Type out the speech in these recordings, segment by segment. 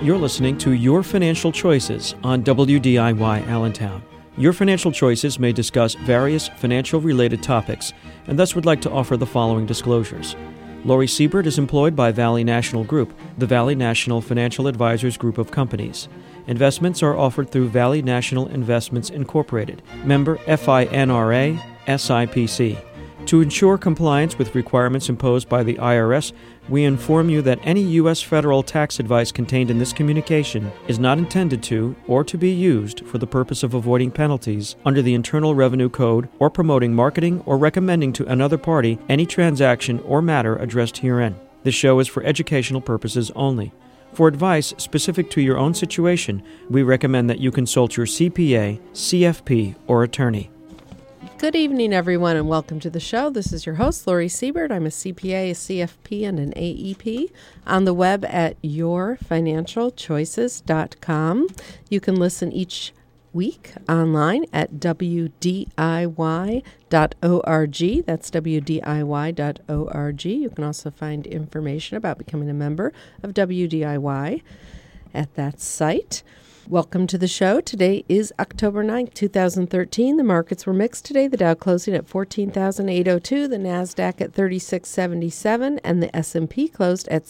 You're listening to Your Financial Choices on WDIY Allentown. Your Financial Choices may discuss various financial-related topics, and thus would like to offer the following disclosures. Lori Siebert is employed by Valley National Group, the Valley National Financial Advisors Group of companies. Investments are offered through Valley National Investments Incorporated, member FINRA, SIPC. To ensure compliance with requirements imposed by the IRS, we inform you that any U.S. federal tax advice contained in this communication is not intended to or to be used for the purpose of avoiding penalties under the Internal Revenue Code or promoting, marketing, or recommending to another party any transaction or matter addressed herein. This show is for educational purposes only. For advice specific to your own situation, we recommend that you consult your CPA, CFP, or attorney. Good evening, everyone, and welcome to the show. This is your host, Lori Siebert. I'm a CPA, a CFP, and an AEP on the web at yourfinancialchoices.com. You can listen each week online at WDIY.org. That's WDIY.org. You can also find information about becoming a member of WDIY at that site. Welcome to the show. Today is October 9th, 2013. The markets were mixed today. The Dow closing at 14,802, the NASDAQ at 3677, and the S&P closed at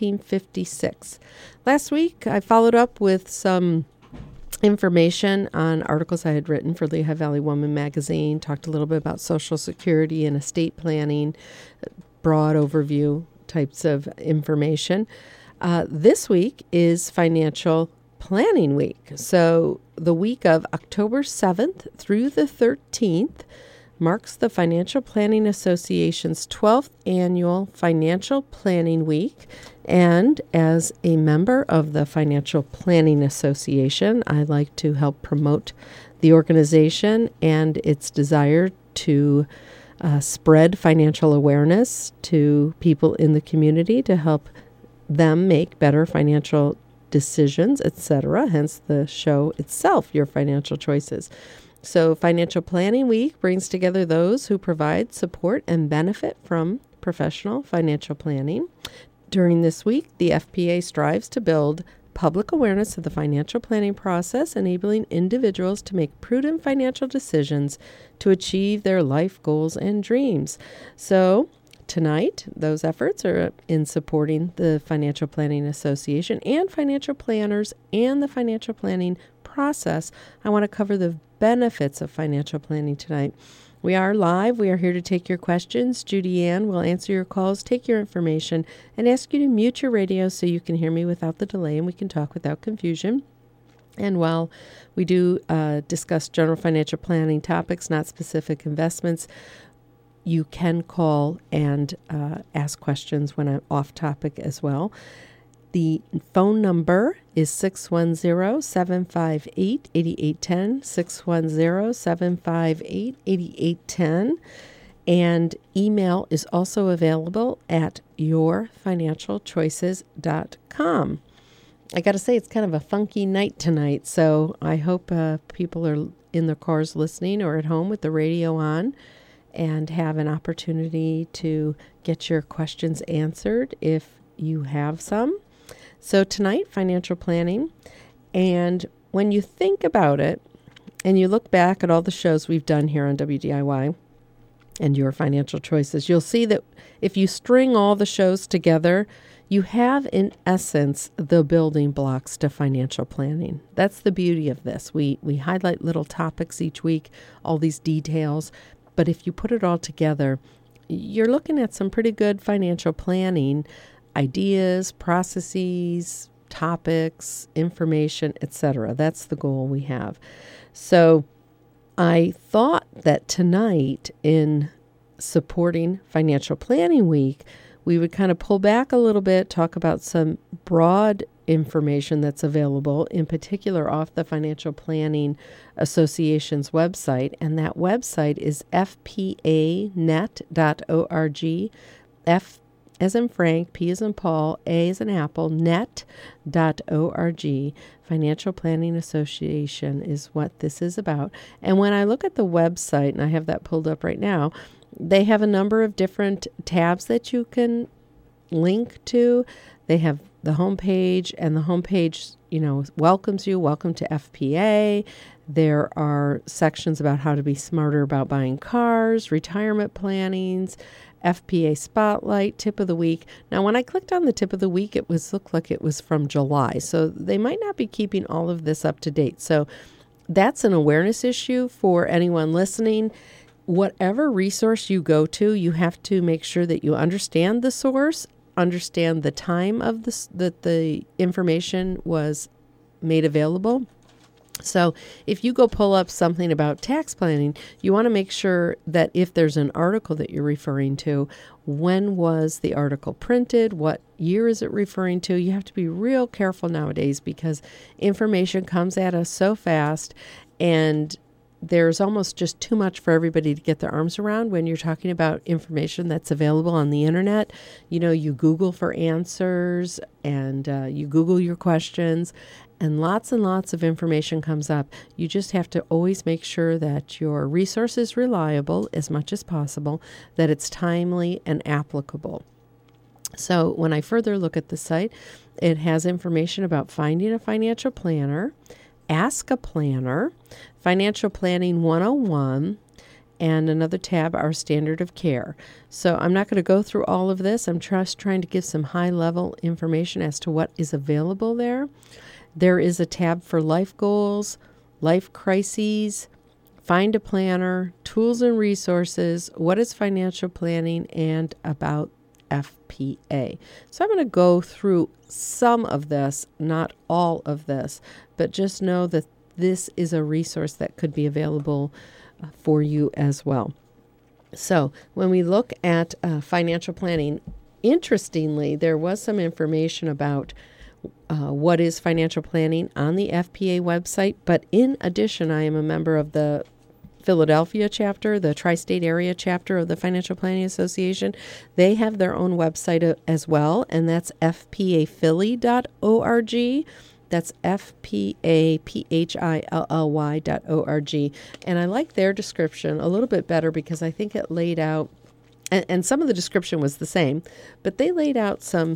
1656. Last week, I followed up with some information on articles I had written for Lehigh Valley Woman magazine, talked a little bit about Social Security and estate planning, broad overview types of information. This week is Financial Planning Week. So the week of October 7th through the 13th marks the Financial Planning Association's 12th annual Financial Planning Week. And as a member of the Financial Planning Association, I like to help promote the organization and its desire to spread financial awareness to people in the community to help them make better financial decisions, etc. Hence the show itself, Your Financial Choices. So Financial Planning Week brings together those who provide support and benefit from professional financial planning. During this week, the FPA strives to build public awareness of the financial planning process, enabling individuals to make prudent financial decisions to achieve their life goals and dreams. So tonight, those efforts are in supporting the Financial Planning Association and financial planners and the financial planning process. I want to cover the benefits of financial planning tonight. We are live. We are here to take your questions. Judy Ann will answer your calls, take your information, and ask you to mute your radio so you can hear me without the delay and we can talk without confusion. And while we do discuss general financial planning topics, not specific investments, you can call and ask questions when I'm off topic as well. The phone number is 610-758-8810, 610-758-8810. And email is also available at yourfinancialchoices.com. I got to say, it's kind of a funky night tonight, so I hope people are in their cars listening or at home with the radio on and have an opportunity to get your questions answered if you have some. So tonight, financial planning. And when you think about it and you look back at all the shows we've done here on WDIY and Your Financial Choices, you'll see that if you string all the shows together, you have, in essence, the building blocks to financial planning. That's the beauty of this. We highlight little topics each week, all these details. But if you put it all together, you're looking at some pretty good financial planning ideas, processes, topics, information, etc. That's the goal we have. So I thought that tonight, in supporting Financial Planning Week, we would kind of pull back a little bit, talk about some broad information that's available, in particular off the Financial Planning Association's website. And that website is fpanet.org, F as in Frank, P as in Paul, A as in Apple, net.org. Financial Planning Association is what this is about. And when I look at the website, and I have that pulled up right now, they have a number of different tabs that you can link to. They have the homepage, and the homepage, welcomes you. Welcome to FPA. There are sections about how to be smarter about buying cars, retirement plannings, FPA Spotlight, Tip of the Week. Now, when I clicked on the Tip of the Week, looked like it was from July. So they might not be keeping all of this up to date. So that's an awareness issue for anyone listening. Whatever resource you go to, you have to make sure that you understand the source, understand the time of that the information was made available. So if you go pull up something about tax planning, you want to make sure that if there's an article that you're referring to, when was the article printed? What year is it referring to? You have to be real careful nowadays because information comes at us so fast, and there's almost just too much for everybody to get their arms around when you're talking about information that's available on the internet. You Google for answers, and you Google your questions, and lots of information comes up. You just have to always make sure that your resource is reliable as much as possible, that it's timely and applicable. So when I further look at the site, it has information about finding a financial planner, Ask a Planner, Financial Planning 101, and another tab, Our Standard of Care. So I'm not going to go through all of this. I'm just trying to give some high-level information as to what is available there. There is a tab for life goals, life crises, Find a Planner, Tools and Resources, What is Financial Planning, and About FPA. So I'm going to go through some of this, not all of this, but just know that this is a resource that could be available for you as well. So when we look at financial planning, interestingly, there was some information about what is financial planning on the FPA website. But in addition, I am a member of the Philadelphia chapter, the tri-state area chapter of the Financial Planning Association. They have their own website as well, and that's fpaphilly.org. That's fpaphilly.org. And I like their description a little bit better because I think it laid out, and some of the description was the same, but they laid out some,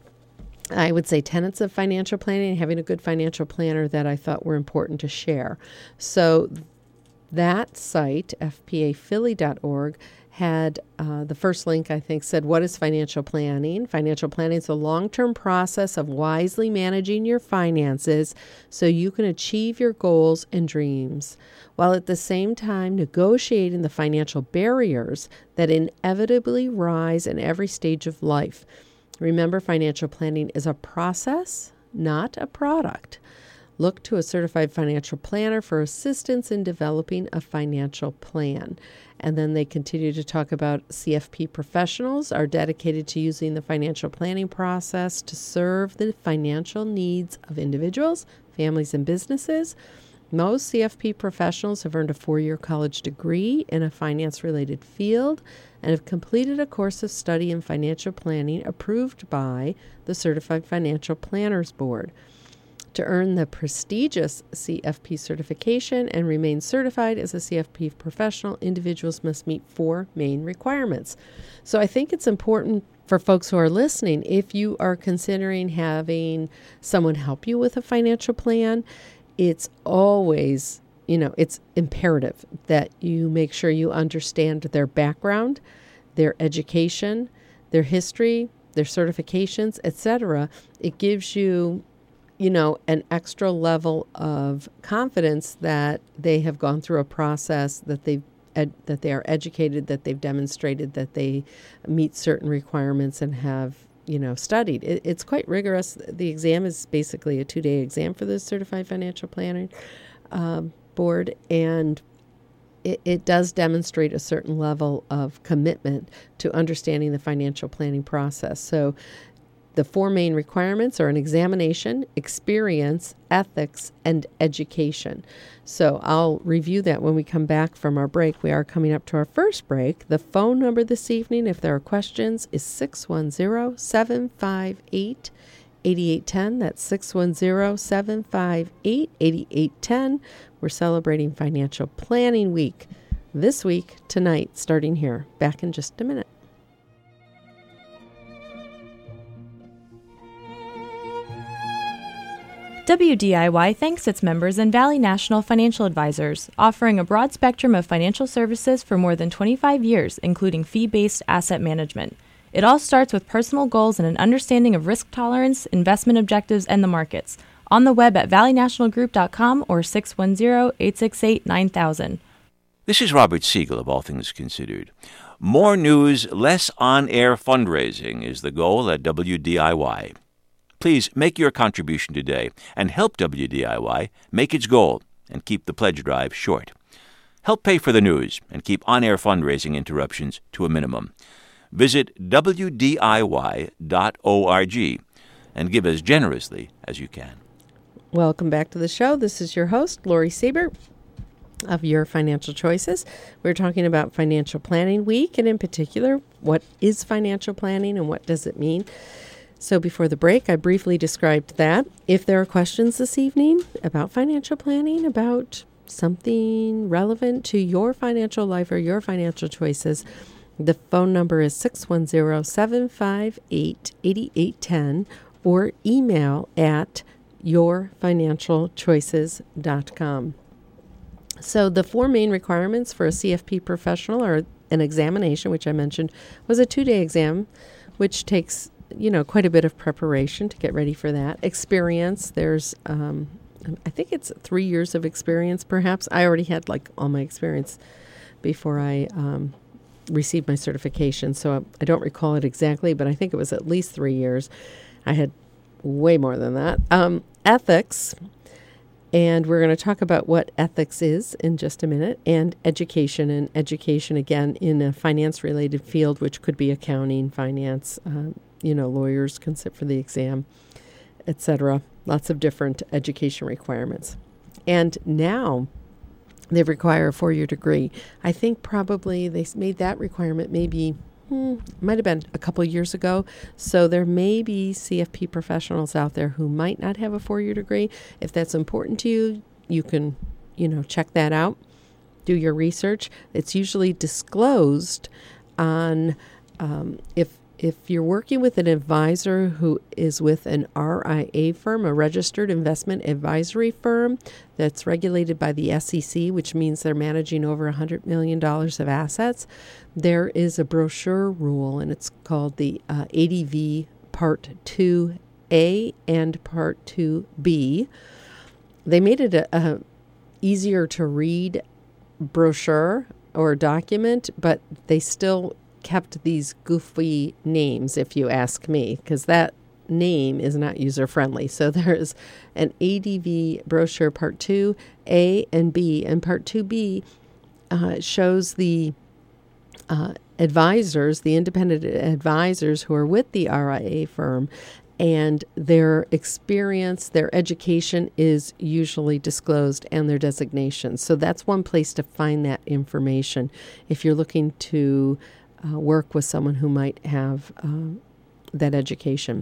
I would say, tenets of financial planning and having a good financial planner that I thought were important to share. So that site, fpaphilly.org, had the first link, I think, said, what is financial planning? Financial planning is a long-term process of wisely managing your finances so you can achieve your goals and dreams, while at the same time negotiating the financial barriers that inevitably rise in every stage of life. Remember, financial planning is a process, not a product. Look to a certified financial planner for assistance in developing a financial plan. And then they continue to talk about CFP professionals are dedicated to using the financial planning process to serve the financial needs of individuals, families, and businesses. Most CFP professionals have earned a 4-year college degree in a finance-related field and have completed a course of study in financial planning approved by the Certified Financial Planners Board. To earn the prestigious CFP certification and remain certified as a CFP professional, individuals must meet 4 main requirements. So I think it's important for folks who are listening, if you are considering having someone help you with a financial plan, it's always, it's imperative that you make sure you understand their background, their education, their history, their certifications, etc. It gives you an extra level of confidence that they have gone through a process, that they are educated, that they've demonstrated that they meet certain requirements and have, studied. It's quite rigorous. The exam is basically a 2-day exam for the Certified Financial Planning Board, and it does demonstrate a certain level of commitment to understanding the financial planning process. So the 4 main requirements are an examination, experience, ethics, and education. So I'll review that when we come back from our break. We are coming up to our first break. The phone number this evening, if there are questions, is 610-758-8810. That's 610-758-8810. We're celebrating Financial Planning Week this week, tonight, starting here. Back in just a minute. WDIY thanks its members and Valley National Financial Advisors, offering a broad spectrum of financial services for more than 25 years, including fee-based asset management. It all starts with personal goals and an understanding of risk tolerance, investment objectives, and the markets. On the web at valleynationalgroup.com or 610-868-9000. This is Robert Siegel of All Things Considered. More news, less on-air fundraising is the goal at WDIY. Please make your contribution today and help WDIY make its goal and keep the pledge drive short. Help pay for the news and keep on-air fundraising interruptions to a minimum. Visit WDIY.org and give as generously as you can. Welcome back to the show. This is your host, Lori Siebert of Your Financial Choices. We're talking about Financial Planning Week, and in particular, what is financial planning and what does it mean? So before the break, I briefly described that. If there are questions this evening about financial planning, about something relevant to your financial life or your financial choices, the phone number is 610-758-8810 or email at yourfinancialchoices.com. So the four main requirements for a CFP professional are an examination, which I mentioned was a 2-day exam, which takes quite a bit of preparation to get ready for that. Experience, there's, I think it's 3 years of experience, perhaps. I already had all my experience before I received my certification, so I don't recall it exactly, but I think it was at least 3 years. I had way more than that. Ethics, and we're going to talk about what ethics is in just a minute, and education again in a finance-related field, which could be accounting, finance, lawyers can sit for the exam, etc. Lots of different education requirements. And now they require a 4-year degree. I think probably they made that requirement maybe, might have been a couple years ago. So there may be CFP professionals out there who might not have a 4-year degree. If that's important to you, you can, check that out. Do your research. It's usually disclosed on if you're working with an advisor who is with an RIA firm, a registered investment advisory firm that's regulated by the SEC, which means they're managing over $100 million of assets, there is a brochure rule, and it's called the ADV Part 2A and Part 2B. They made it a easier to read brochure or document, but they still kept these goofy names, if you ask me, because that name is not user-friendly. So there's an ADV brochure Part 2A and B, and Part 2B shows the advisors, the independent advisors who are with the RIA firm, and their experience, their education is usually disclosed, and their designation. So that's one place to find that information if you're looking to work with someone who might have that education.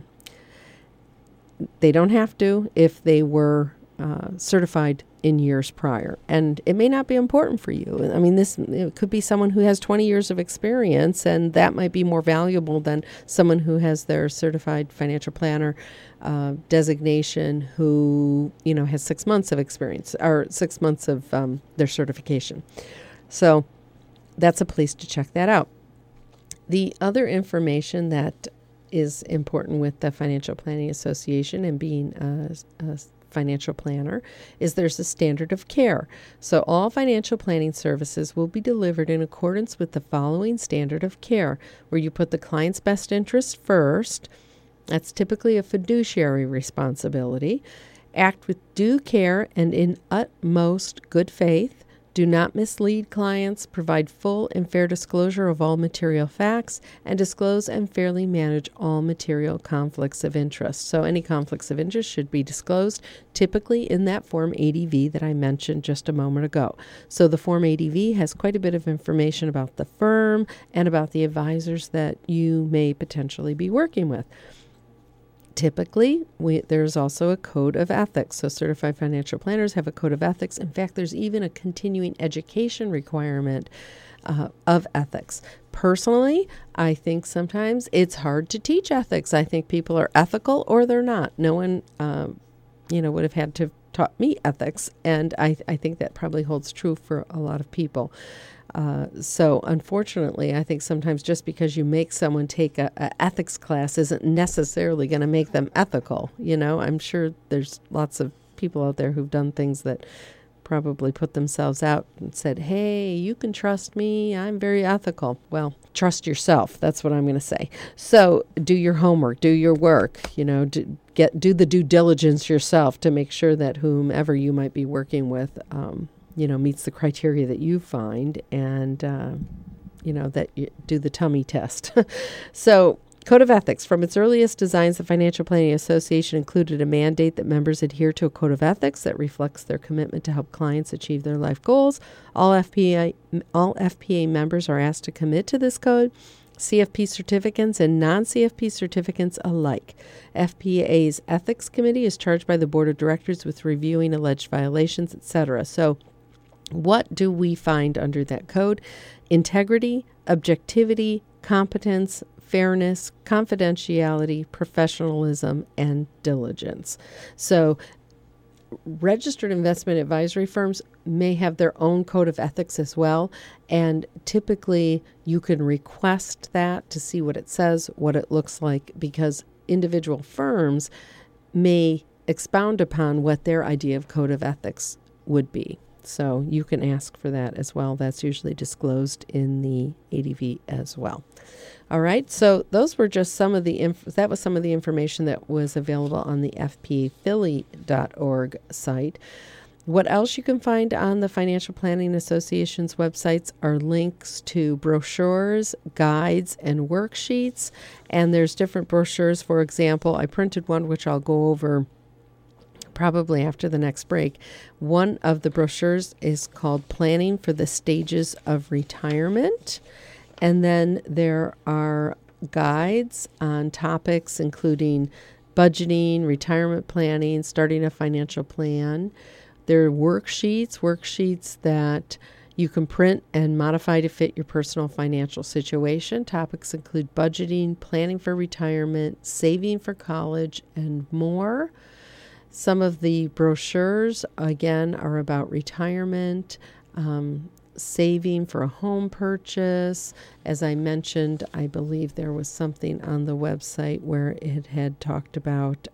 They don't have to if they were certified in years prior. And it may not be important for you. I mean, it could be someone who has 20 years of experience, and that might be more valuable than someone who has their certified financial planner designation who, has 6 months of experience or 6 months of their certification. So that's a place to check that out. The other information that is important with the Financial Planning Association and being a financial planner is there's a standard of care. So all financial planning services will be delivered in accordance with the following standard of care, where you put the client's best interest first. That's typically a fiduciary responsibility. Act with due care and in utmost good faith. Do not mislead clients, provide full and fair disclosure of all material facts, and disclose and fairly manage all material conflicts of interest. So any conflicts of interest should be disclosed, typically in that Form ADV that I mentioned just a moment ago. So the Form ADV has quite a bit of information about the firm and about the advisors that you may potentially be working with. Typically, there's also a code of ethics. So certified financial planners have a code of ethics. In fact, there's even a continuing education requirement of ethics. Personally, I think sometimes it's hard to teach ethics. I think people are ethical or they're not. No one would have had to have taught me ethics. And I think that probably holds true for a lot of people. So unfortunately, I think sometimes just because you make someone take a ethics class isn't necessarily going to make them ethical. I'm sure there's lots of people out there who've done things that probably put themselves out and said, hey, you can trust me. I'm very ethical. Well, trust yourself. That's what I'm going to say. So do your homework, do your work, do the due diligence yourself to make sure that whomever you might be working with, meets the criteria that you find, and, that you do the tummy test. So Code of Ethics. From its earliest designs, the Financial Planning Association included a mandate that members adhere to a code of ethics that reflects their commitment to help clients achieve their life goals. All FPA members are asked to commit to this code, CFP certificates and non-CFP certificates alike. FPA's Ethics Committee is charged by the Board of Directors with reviewing alleged violations, etc. So what do we find under that code? Integrity, objectivity, competence, fairness, confidentiality, professionalism, and diligence. So registered investment advisory firms may have their own code of ethics as well, and typically you can request that to see what it says, what it looks like, because individual firms may expound upon what their idea of code of ethics would be. So you can ask for that as well. That's usually disclosed in the ADV as well. All right, so those were just some of the that was some of the information that was available on the fpaphilly.org site. What else you can find on the Financial Planning Association's websites are links to brochures, guides, and worksheets. And there's different brochures. For example, I printed one which I'll go over probably after the next break. One of the brochures is called Planning for the Stages of Retirement. And then there are guides on topics including budgeting, retirement planning, starting a financial plan. There are worksheets that you can print and modify to fit your personal financial situation. Topics include budgeting, planning for retirement, saving for college, and more. Some of the brochures, again, are about retirement, saving for a home purchase. As I mentioned, I believe there was something on the website where it had talked about,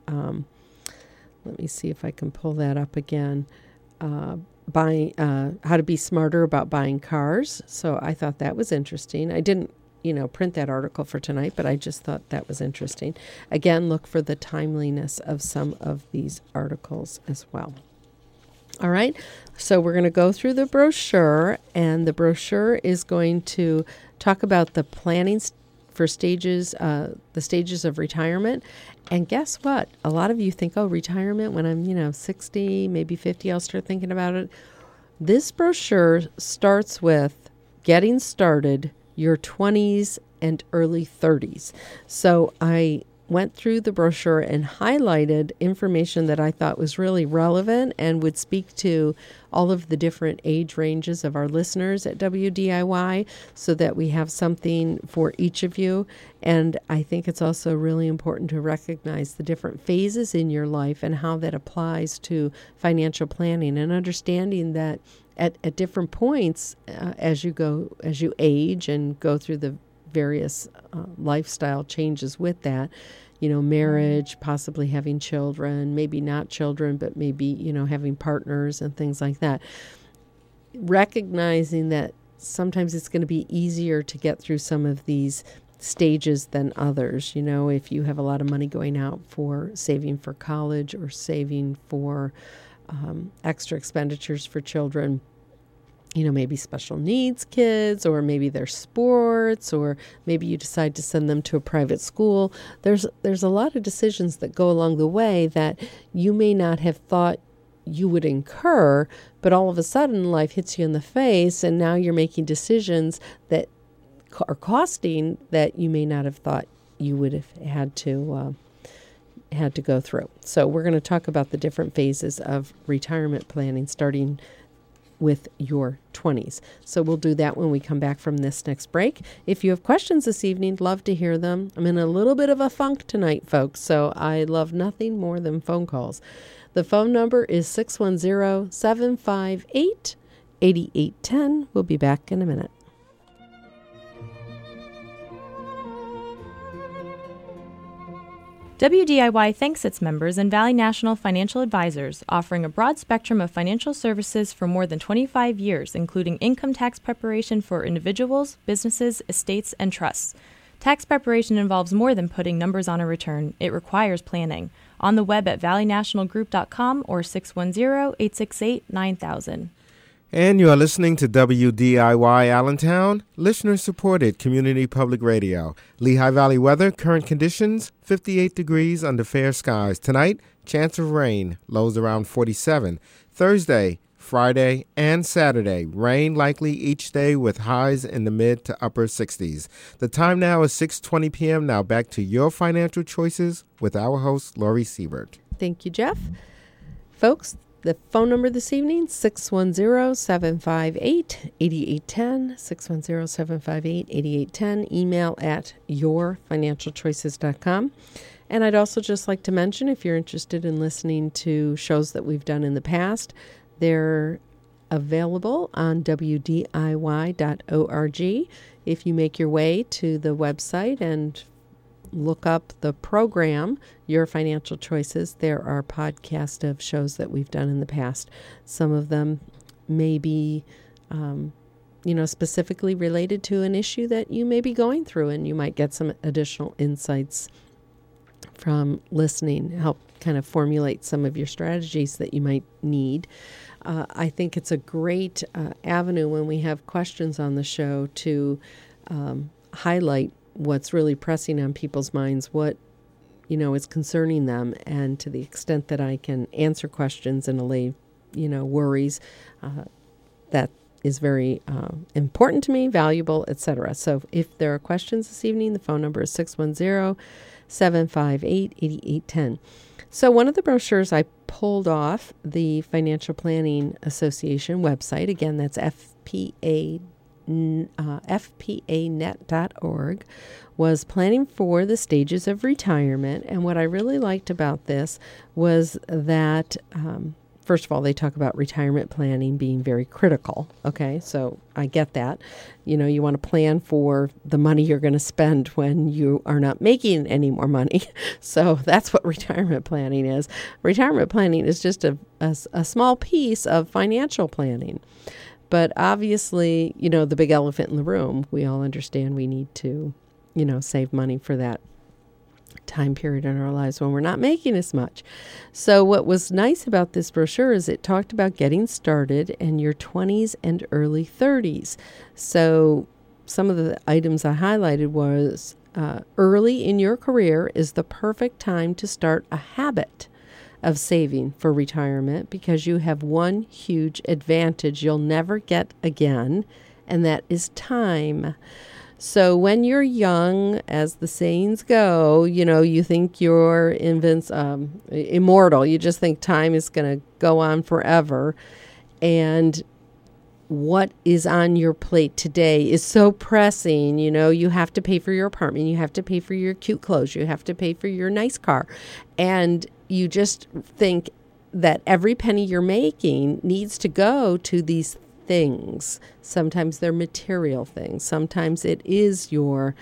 let me see if I can pull that up again, buying, how to be smarter about buying cars. So I thought that was interesting. I didn't, print that article for tonight, but I just thought that was interesting. Again, look for the timeliness of some of these articles as well. All right, so we're going to go through the brochure, and the brochure is going to talk about the planning for stages, the stages of retirement. And guess what? A lot of you think, retirement when I'm, 60, maybe 50, I'll start thinking about it. This brochure starts with getting started, your 20s and early 30s. So I went through the brochure and highlighted information that I thought was really relevant and would speak to all of the different age ranges of our listeners at WDIY so that we have something for each of you. And I think it's also really important to recognize the different phases in your life and how that applies to financial planning, and understanding that at different points as you age and go through the various lifestyle changes with that, marriage, possibly having children, maybe not children, but maybe, having partners and things like that. Recognizing that sometimes it's going to be easier to get through some of these stages than others. If you have a lot of money going out for saving for college or saving for extra expenditures for children, maybe special needs kids, or maybe their sports, or maybe you decide to send them to a private school. There's a lot of decisions that go along the way that you may not have thought you would incur, but all of a sudden life hits you in the face, and now you're making decisions that are costing that you may not have thought you would have had to go through. So we're going to talk about the different phases of retirement planning, starting with your 20s. So we'll do that when we come back from this next break. If you have questions this evening, love to hear them. I'm in a little bit of a funk tonight, folks, so I love nothing more than phone calls. The phone number is 610-758-8810. We'll be back in a minute. WDIY thanks its members and Valley National Financial Advisors, offering a broad spectrum of financial services for more than 25 years, including income tax preparation for individuals, businesses, estates, and trusts. Tax preparation involves more than putting numbers on a return. It requires planning. On the web at valleynationalgroup.com or 610-868-9000. And you are listening to WDIY Allentown, listener-supported community public radio. Lehigh Valley weather, current conditions, 58 degrees under fair skies. Tonight, chance of rain, lows around 47. Thursday, Friday, and Saturday, rain likely each day with highs in the mid to upper 60s. The time now is 6:20 p.m. Now back to your financial choices with our host, Lori Siebert. Thank you, Jeff. Folks, the phone number this evening, 610-758-8810, 610-758-8810, email at yourfinancialchoices.com. And I'd also just like to mention, if you're interested in listening to shows that we've done in the past, they're available on wdiy.org. If you make your way to the website and look up the program, Your Financial Choices, there are podcasts of shows that we've done in the past. Some of them may be, specifically related to an issue that you may be going through, and you might get some additional insights from listening, help kind of formulate some of your strategies that you might need. I think it's a great avenue when we have questions on the show to highlight what's really pressing on people's minds, what, is concerning them. And to the extent that I can answer questions and allay, worries, that is very important to me, valuable, etc. So if there are questions this evening, the phone number is 610-758-8810. So one of the brochures I pulled off the Financial Planning Association website, again, that's fpanet.org, was Planning for the Stages of Retirement. And what I really liked about this was that, first of all, they talk about retirement planning being very critical. Okay, so I get that. You want to plan for the money you're going to spend when you are not making any more money. So that's what retirement planning is. Retirement planning is just a small piece of financial planning. But obviously, the big elephant in the room, we all understand we need to, save money for that time period in our lives when we're not making as much. So what was nice about this brochure is it talked about getting started in your 20s and early 30s. So some of the items I highlighted was early in your career is the perfect time to start a habit of saving for retirement, because you have one huge advantage you'll never get again, and that is time. So when you're young, as the sayings go, you think you're immortal. You just think time is going to go on forever. And what is on your plate today is so pressing. You have to pay for your apartment. You have to pay for your cute clothes. You have to pay for your nice car. And you just think that every penny you're making needs to go to these things. Sometimes they're material things. Sometimes it is your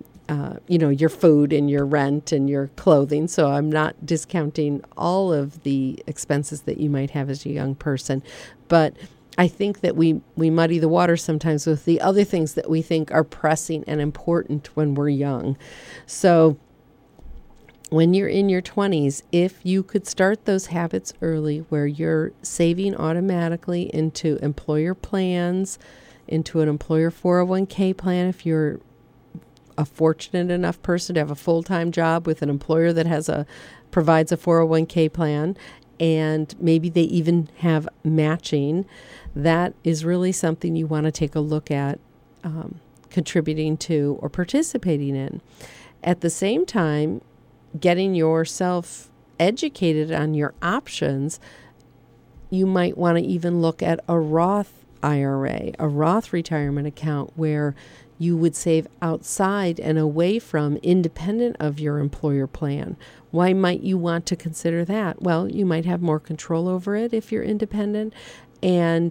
food and your rent and your clothing. So I'm not discounting all of the expenses that you might have as a young person. But I think that we muddy the water sometimes with the other things that we think are pressing and important when we're young. So when you're in your 20s, if you could start those habits early where you're saving automatically into employer plans, into an employer 401k plan, if you're a fortunate enough person to have a full-time job with an employer that provides a 401k plan, and maybe they even have matching, that is really something you want to take a look at contributing to or participating in. At the same time, getting yourself educated on your options, you might want to even look at a Roth IRA, a Roth retirement account, where you would save outside and away from, independent of your employer plan. Why might you want to consider that? Well, you might have more control over it if you're independent, and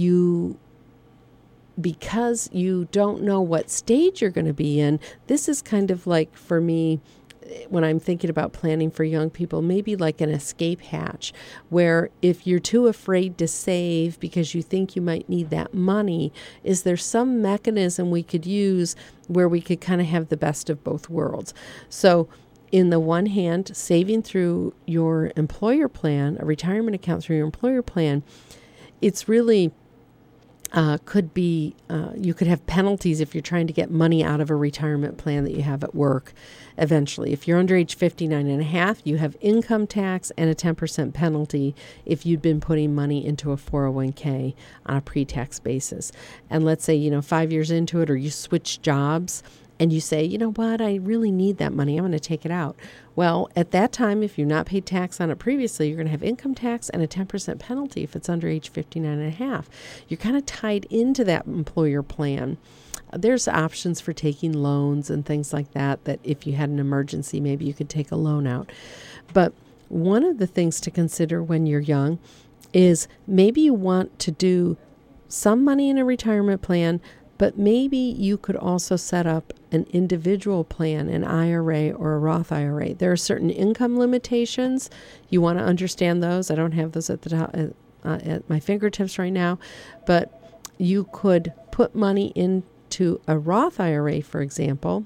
because you don't know what stage you're going to be in, this is kind of like, for me, when I'm thinking about planning for young people, maybe like an escape hatch, where if you're too afraid to save because you think you might need that money, is there some mechanism we could use where we could kind of have the best of both worlds? So in the one hand, saving through your employer plan, a retirement account through your employer plan, it's really could be, you could have penalties if you're trying to get money out of a retirement plan that you have at work eventually. If you're under age 59 and a half, you have income tax and a 10% penalty if you'd been putting money into a 401k on a pre-tax basis. And let's say, 5 years into it, or you switch jobs and you say, you know what, I really need that money, I'm going to take it out. Well, at that time, if you've not paid tax on it previously, you're going to have income tax and a 10% penalty if it's under age 59 and a half. You're kind of tied into that employer plan. There's options for taking loans and things like that if you had an emergency, maybe you could take a loan out. But one of the things to consider when you're young is maybe you want to do some money in a retirement plan, but maybe you could also set up an individual plan, an IRA or a Roth IRA. There are certain income limitations. You want to understand those. I don't have those at the top, at my fingertips right now, but you could put money into a Roth IRA, for example,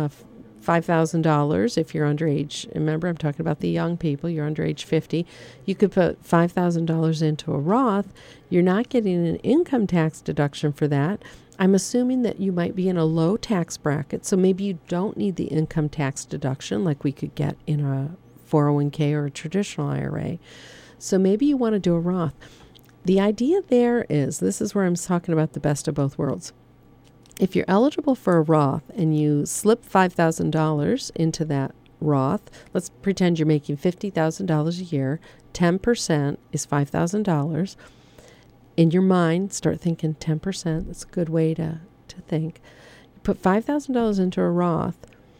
$5,000 if you're under age. Remember, I'm talking about the young people. You're under age 50. You could put $5,000 into a Roth. You're not getting an income tax deduction for that. I'm assuming that you might be in a low tax bracket, so maybe you don't need the income tax deduction like we could get in a 401k or a traditional IRA. So maybe you want to do a Roth. The idea there is, this is where I'm talking about the best of both worlds. If you're eligible for a Roth and you slip $5,000 into that Roth, let's pretend you're making $50,000 a year, 10% is $5,000. In your mind, start thinking 10%. That's a good way to think. You put $5,000 into a Roth.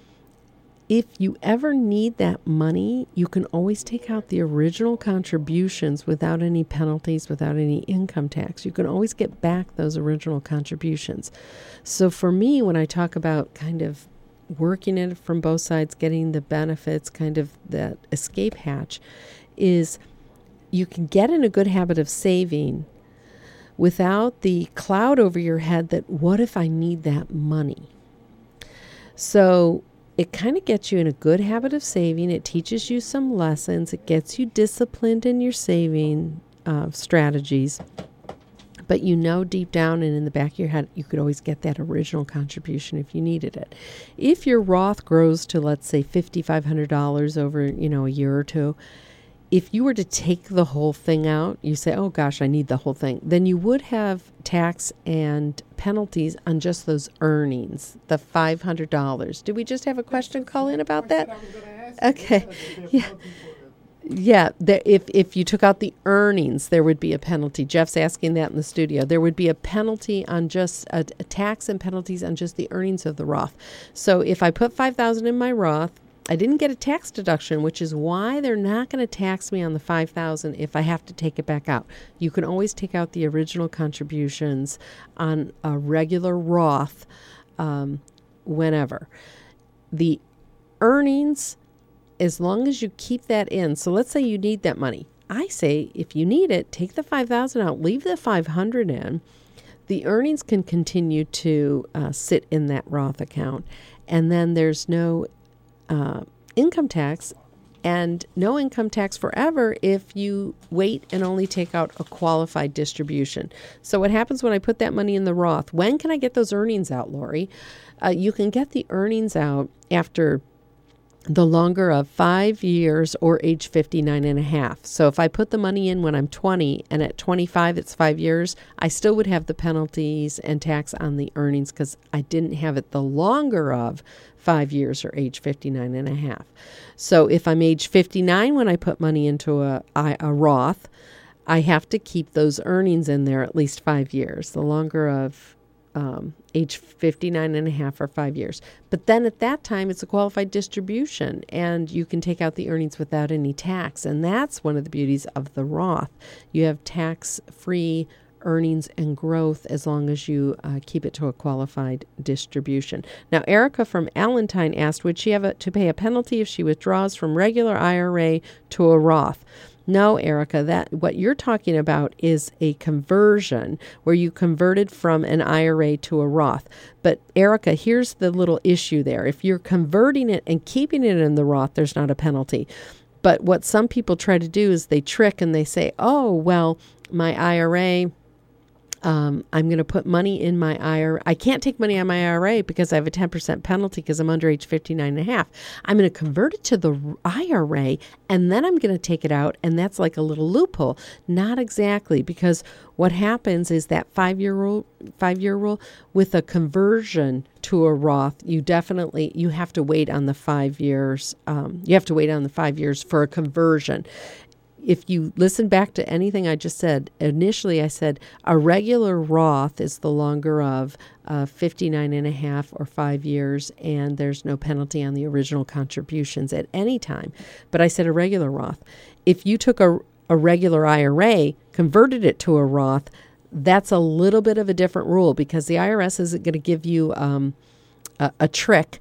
If you ever need that money, you can always take out the original contributions without any penalties, without any income tax. You can always get back those original contributions. So for me, when I talk about kind of working it from both sides, getting the benefits, kind of that escape hatch, is you can get in a good habit of saving without the cloud over your head that, what if I need that money? So it kind of gets you in a good habit of saving. It teaches you some lessons. It gets you disciplined in your saving strategies. But deep down and in the back of your head, you could always get that original contribution if you needed it. If your Roth grows to, let's say, $5,500 over, a year or two, if you were to take the whole thing out, you say, oh gosh, I need the whole thing, then you would have tax and penalties on just those earnings, the $500. Did we just have a question call in about that? Okay. Yeah. If you took out the earnings, there would be a penalty. Jeff's asking that in the studio. There would be a penalty on just a tax and penalties on just the earnings of the Roth. So if I put $5,000 in my Roth, I didn't get a tax deduction, which is why they're not going to tax me on the $5,000 if I have to take it back out. You can always take out the original contributions on a regular Roth whenever. The earnings, as long as you keep that in. So let's say you need that money. I say if you need it, take the $5,000 out, leave the $500 in. The earnings can continue to sit in that Roth account, and then there's no income tax, and no income tax forever if you wait and only take out a qualified distribution. So what happens when I put that money in the Roth? When can I get those earnings out, Lori? You can get the earnings out after the longer of 5 years or age 59 and a half. So if I put the money in when I'm 20 and at 25 it's 5 years, I still would have the penalties and tax on the earnings because I didn't have it the longer of 5 years or age 59 and a half. So if I'm age 59 when I put money into a Roth, I have to keep those earnings in there at least 5 years. The longer of age 59 and a half or 5 years. But then at that time, it's a qualified distribution, and you can take out the earnings without any tax. And that's one of the beauties of the Roth. You have tax-free earnings and growth as long as you keep it to a qualified distribution. Now, Erica from Allentine asked, would she have to pay a penalty if she withdraws from regular IRA to a Roth? No, Erica, that what you're talking about is a conversion where you converted from an IRA to a Roth. But Erica, here's the little issue there. If you're converting it and keeping it in the Roth, there's not a penalty. But what some people try to do is they trick and they say, oh, well, my IRA, I'm going to put money in my IRA. I can't take money on my IRA because I have a 10% penalty because I'm under age 59 and a half. I'm going to convert it to the IRA and then I'm going to take it out. And that's like a little loophole. Not exactly, because what happens is that 5-year rule with a conversion to a Roth, you have to wait on the 5 years. You have to wait on the 5 years for a conversion. If you listen back to anything I just said, initially I said a regular Roth is the longer of 59 and a half or 5 years, and there's no penalty on the original contributions at any time. But I said a regular Roth. If you took a regular IRA, converted it to a Roth, that's a little bit of a different rule because the IRS isn't going to give you a trick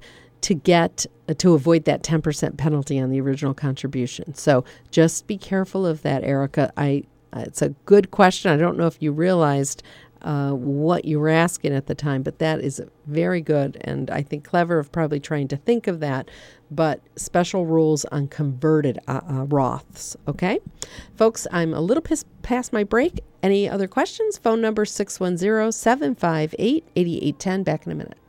to avoid that 10% penalty on the original contribution. So just be careful of that, Erica. It's a good question. I don't know if you realized what you were asking at the time, but that is very good, and I think clever of probably trying to think of that, but special rules on converted Roths, okay? Folks, I'm a little past my break. Any other questions? Phone number 610-758-8810. Back in a minute.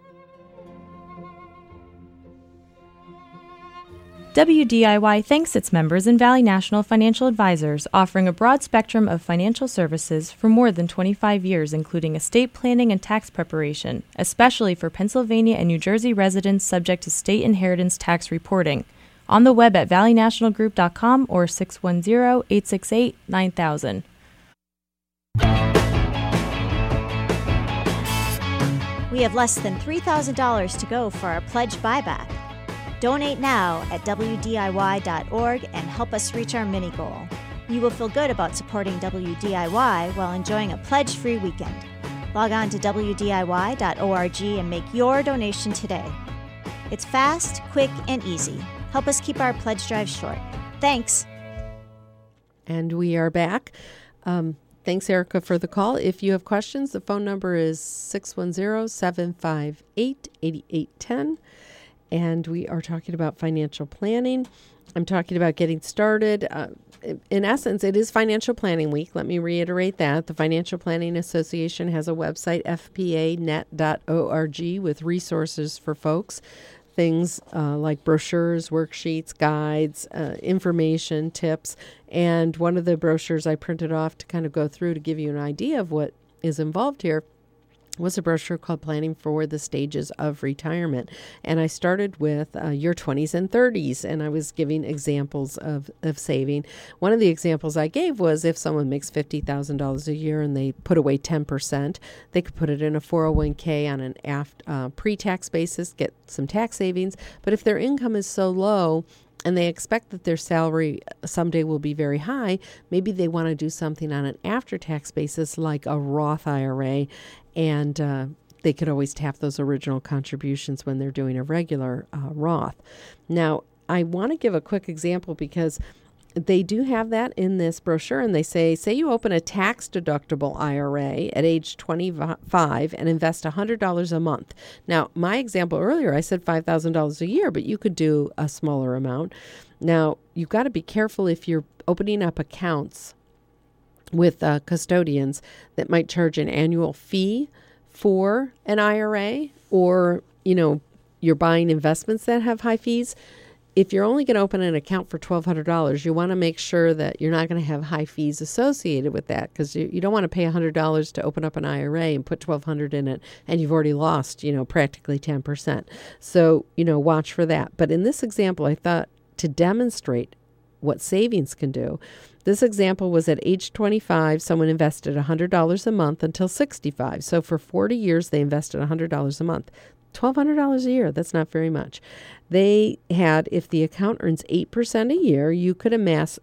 WDIY thanks its members in Valley National Financial Advisors, offering a broad spectrum of financial services for more than 25 years, including estate planning and tax preparation, especially for Pennsylvania and New Jersey residents subject to state inheritance tax reporting. On the web at valleynationalgroup.com or 610-868-9000. We have less than $3,000 to go for our pledge buyback. Donate now at WDIY.org and help us reach our mini goal. You will feel good about supporting WDIY while enjoying a pledge-free weekend. Log on to WDIY.org and make your donation today. It's fast, quick, and easy. Help us keep our pledge drive short. Thanks. And we are back. Thanks, Erica, for the call. If you have questions, the phone number is 610-758-8810. And we are talking about financial planning. I'm talking about getting started. In essence, it is Financial Planning Week. Let me reiterate that. The Financial Planning Association has a website, fpanet.org, with resources for folks. Things like brochures, worksheets, guides, information, tips. And one of the brochures I printed off to kind of go through to give you an idea of what is involved here was a brochure called Planning for the Stages of Retirement. And I started with your 20s and 30s, and I was giving examples of saving. One of the examples I gave was if someone makes $50,000 a year and they put away 10%, they could put it in a 401k on an pre-tax basis, get some tax savings. But if their income is so low and they expect that their salary someday will be very high, maybe they want to do something on an after-tax basis like a Roth IRA, and they could always tap those original contributions when they're doing a regular Roth. Now, I want to give a quick example because they do have that in this brochure, and they say you open a tax-deductible IRA at age 25 and invest $100 a month. Now, my example earlier, I said $5,000 a year, but you could do a smaller amount. Now, you've got to be careful if you're opening up accounts with custodians that might charge an annual fee for an IRA, or, you're buying investments that have high fees. If you're only going to open an account for $1,200, you want to make sure that you're not going to have high fees associated with that, because you don't want to pay $100 to open up an IRA and put $1,200 in it, and you've already lost, practically 10%. So, watch for that. But in this example, I thought to demonstrate what savings can do, This example was at age 25, someone invested $100 a month until 65. So for 40 years, they invested $100 a month. $1,200 a year, that's not very much. They had, if the account earns 8% a year, you could amass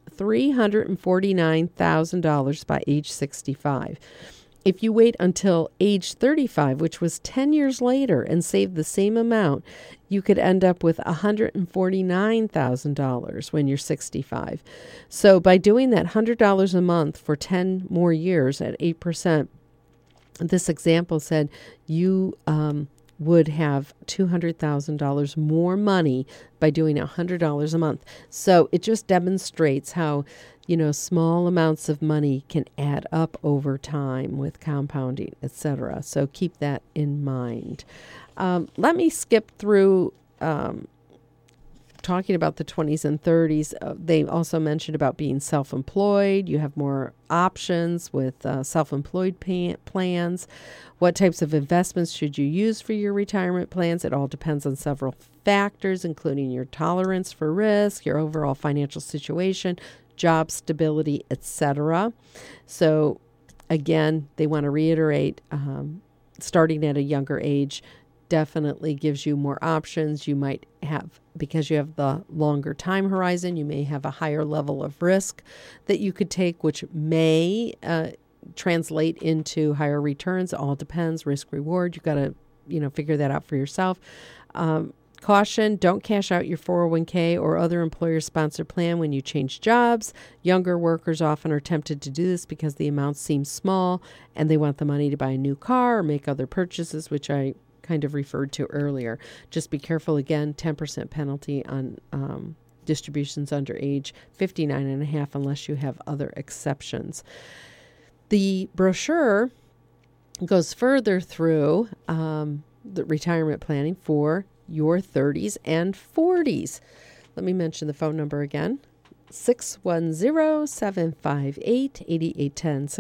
$349,000 by age 65. If you wait until age 35, which was 10 years later, and save the same amount, you could end up with $149,000 when you're 65. So by doing that $100 a month for 10 more years at 8%, this example said you would have $200,000 more money by doing $100 a month. So it just demonstrates how, small amounts of money can add up over time with compounding, etc. So keep that in mind. Let me skip through talking about the 20s and 30s. They also mentioned about being self-employed. You have more options with self-employed plans. What types of investments should you use for your retirement plans? It all depends on several factors, including your tolerance for risk, your overall financial situation, job stability, etc. So again, they want to reiterate, starting at a younger age definitely gives you more options. You might have, because you have the longer time horizon, you may have a higher level of risk that you could take, which may translate into higher returns. It all depends, risk reward. You've got to, figure that out for yourself. Caution, don't cash out your 401k or other employer-sponsored plan when you change jobs. Younger workers often are tempted to do this because the amounts seem small and they want the money to buy a new car or make other purchases, which I kind of referred to earlier. Just be careful, again, 10% penalty on distributions under age 59 and a half unless you have other exceptions. The brochure goes further through the retirement planning for your 30s and 40s. Let me mention the phone number again. 610-758-8810.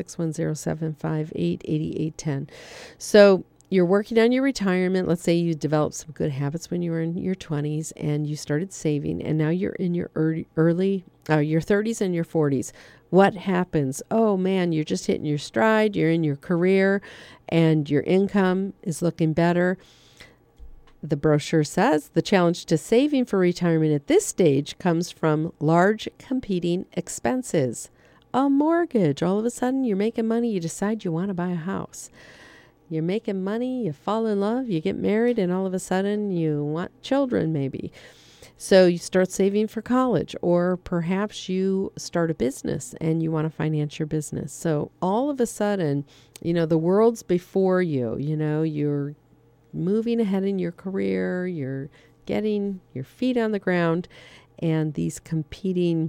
610-758-8810. So you're working on your retirement. Let's say you developed some good habits when you were in your 20s and you started saving, and now you're in your your 30s and your 40s. What happens? Oh man, you're just hitting your stride. You're in your career and your income is looking better. The brochure says the challenge to saving for retirement at this stage comes from large competing expenses. A mortgage. All of a sudden, you're making money. You decide you want to buy a house. You're making money. You fall in love. You get married. And all of a sudden, you want children maybe. So you start saving for college. Or perhaps you start a business and you want to finance your business. So all of a sudden, the world's before you. You're moving ahead in your career, you're getting your feet on the ground, and these competing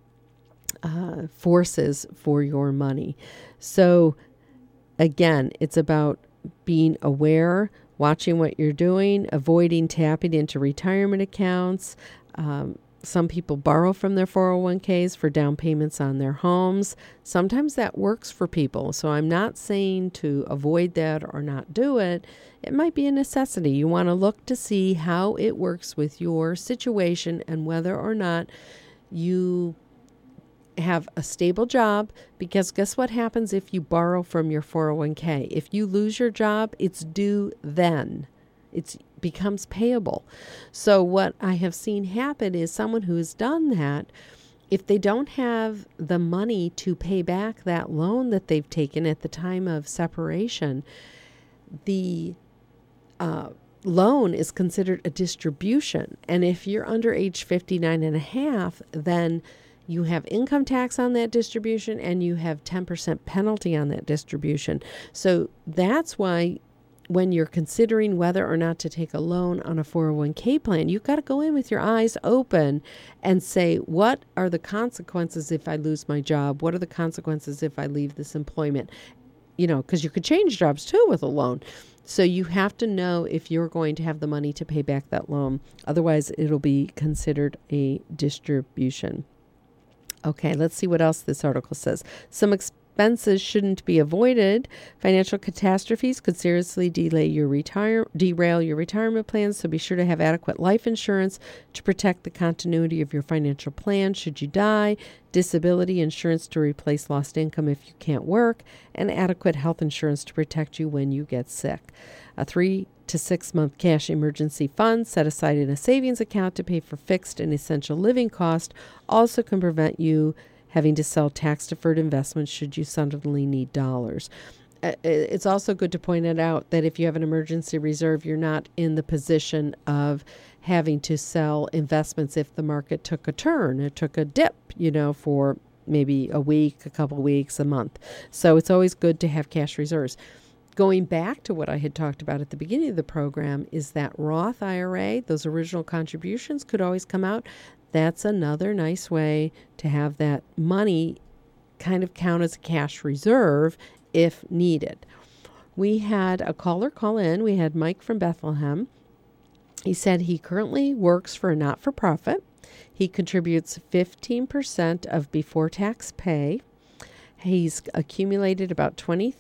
forces for your money. So again, it's about being aware, watching what you're doing, avoiding tapping into retirement accounts. Some people borrow from their 401ks for down payments on their homes. Sometimes that works for people. So I'm not saying to avoid that or not do it. It might be a necessity. You want to look to see how it works with your situation and whether or not you have a stable job, because guess what happens if you borrow from your 401k? If you lose your job, it's due then. It becomes payable. So what I have seen happen is someone who has done that, if they don't have the money to pay back that loan that they've taken at the time of separation, the loan is considered a distribution. And if you're under age 59 and a half, then you have income tax on that distribution and you have 10% penalty on that distribution. So that's why when you're considering whether or not to take a loan on a 401k plan, you've got to go in with your eyes open and say, what are the consequences if I lose my job? What are the consequences if I leave this employment? Because you could change jobs too with a loan. So you have to know if you're going to have the money to pay back that loan. Otherwise, it'll be considered a distribution. Okay, let's see what else this article says. Some expenses shouldn't be avoided. Financial catastrophes could seriously derail your retirement plans, so be sure to have adequate life insurance to protect the continuity of your financial plan should you die, disability insurance to replace lost income if you can't work, and adequate health insurance to protect you when you get sick. A 3 to 6 month cash emergency fund set aside in a savings account to pay for fixed and essential living costs also can prevent you having to sell tax-deferred investments should you suddenly need dollars. It's also good to point it out that if you have an emergency reserve, you're not in the position of having to sell investments if the market took a turn. It took a dip, for maybe a week, a couple weeks, a month. So it's always good to have cash reserves. Going back to what I had talked about at the beginning of the program is that Roth IRA, those original contributions could always come out. That's another nice way to have that money kind of count as a cash reserve if needed. We had a caller call in. We had Mike from Bethlehem. He said he currently works for a not-for-profit. He contributes 15% of before-tax pay. He's accumulated about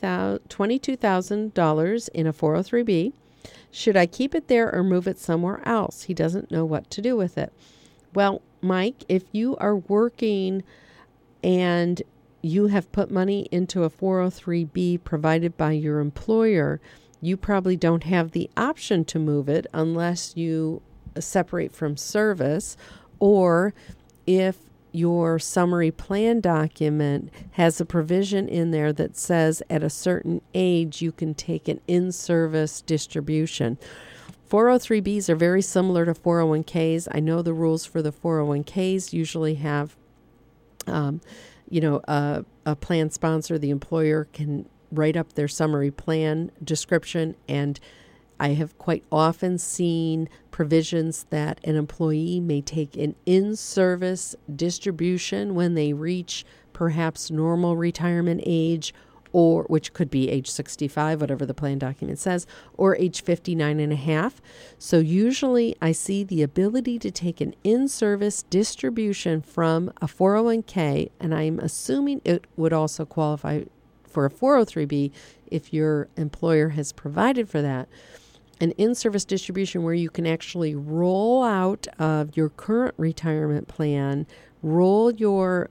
$22,000 in a 403B. Should I keep it there or move it somewhere else? He doesn't know what to do with it. Well, Mike, if you are working and you have put money into a 403B provided by your employer, you probably don't have the option to move it unless you separate from service, or if your summary plan document has a provision in there that says at a certain age you can take an in-service distribution. 403Bs are very similar to 401Ks. I know the rules for the 401Ks usually have, a plan sponsor. The employer can write up their summary plan description, and I have quite often seen provisions that an employee may take an in-service distribution when they reach perhaps normal retirement age, or which could be age 65, whatever the plan document says, or age 59 and a half. So usually I see the ability to take an in-service distribution from a 401k, and I'm assuming it would also qualify for a 403b if your employer has provided for that. An in-service distribution where you can actually roll out of your current retirement plan, roll your,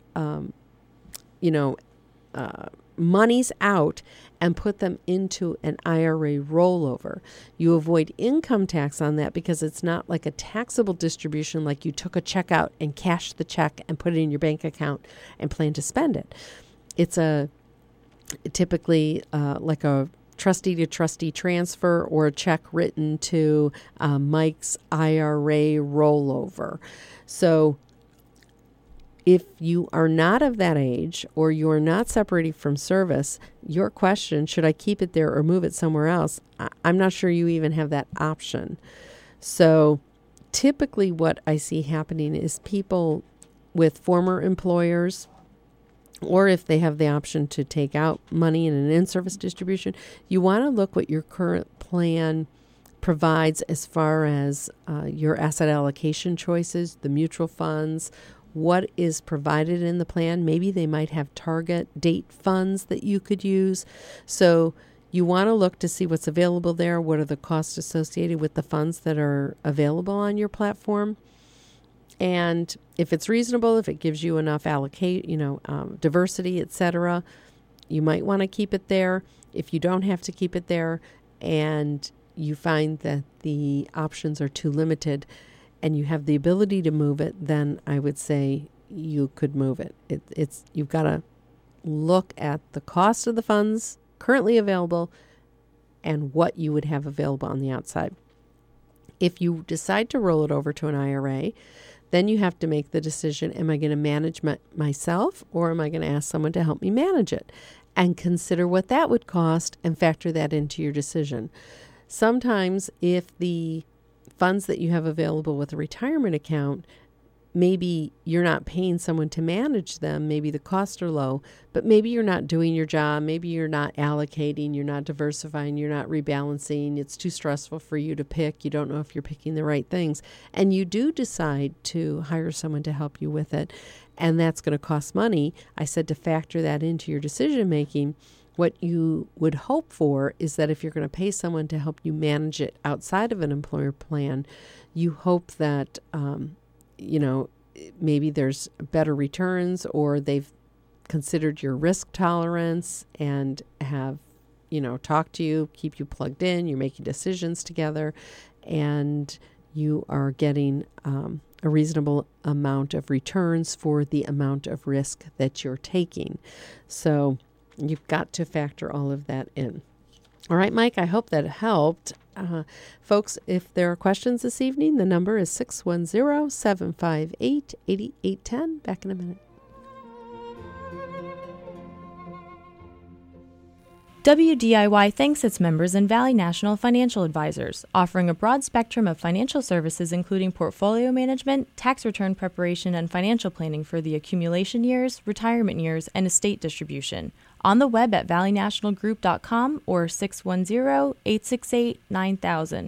monies out and put them into an IRA rollover. You avoid income tax on that because it's not like a taxable distribution like you took a check out and cashed the check and put it in your bank account and plan to spend it. It's typically like a trustee-to-trustee transfer or a check written to Mike's IRA rollover. So if you are not of that age or you are not separating from service, your question, should I keep it there or move it somewhere else? I'm not sure you even have that option. So typically what I see happening is people with former employers, or if they have the option to take out money in an in-service distribution, you want to look what your current plan provides as far as your asset allocation choices, the mutual funds, what is provided in the plan. Maybe they might have target date funds that you could use. So you want to look to see what's available there. What are the costs associated with the funds that are available on your platform? And if it's reasonable, if it gives you enough diversity, etc., you might want to keep it there. If you don't have to keep it there and you find that the options are too limited and you have the ability to move it, then I would say you could move it. You've got to look at the cost of the funds currently available and what you would have available on the outside. If you decide to roll it over to an IRA, then you have to make the decision, am I going to manage myself or am I going to ask someone to help me manage it? And consider what that would cost and factor that into your decision. Sometimes if the funds that you have available with a retirement account maybe you're not paying someone to manage them. Maybe the costs are low, but maybe you're not doing your job. Maybe you're not allocating, you're not diversifying, you're not rebalancing. It's too stressful for you to pick. You don't know if you're picking the right things. And you do decide to hire someone to help you with it. And that's going to cost money. I said to factor that into your decision making. What you would hope for is that if you're going to pay someone to help you manage it outside of an employer plan, you hope that, maybe there's better returns, or they've considered your risk tolerance and have, talked to you, keep you plugged in, you're making decisions together, and you are getting a reasonable amount of returns for the amount of risk that you're taking. So you've got to factor all of that in. All right, Mike, I hope that helped. Folks, if there are questions this evening, the number is 610-758-8810. Back in a minute. WDIY thanks its members and Valley National Financial Advisors, offering a broad spectrum of financial services including portfolio management, tax return preparation, and financial planning for the accumulation years, retirement years, and estate distribution. On the web at valleynationalgroup.com or 610-868-9000.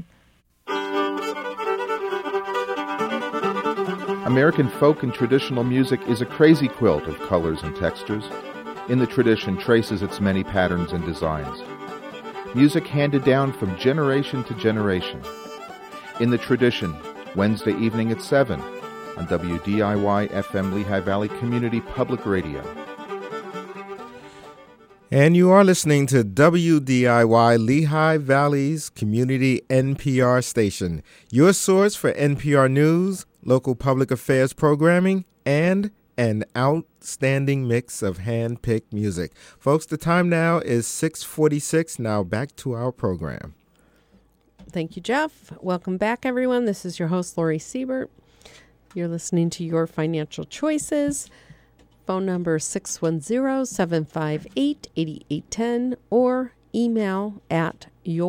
American folk and traditional music is a crazy quilt of colors and textures. In the tradition traces its many patterns and designs. Music handed down from generation to generation. In the tradition, Wednesday evening at 7 on WDIY FM Lehigh Valley Community Public Radio. And you are listening to WDIY Lehigh Valley's community NPR station, your source for NPR news, local public affairs programming, and an outstanding mix of hand-picked music. Folks, the time now is 6:46. Now back to our program. Thank you, Jeff. Welcome back, everyone. This is your host, Lori Siebert. You're listening to Your Financial Choices. Phone number 610-758-8810 or email at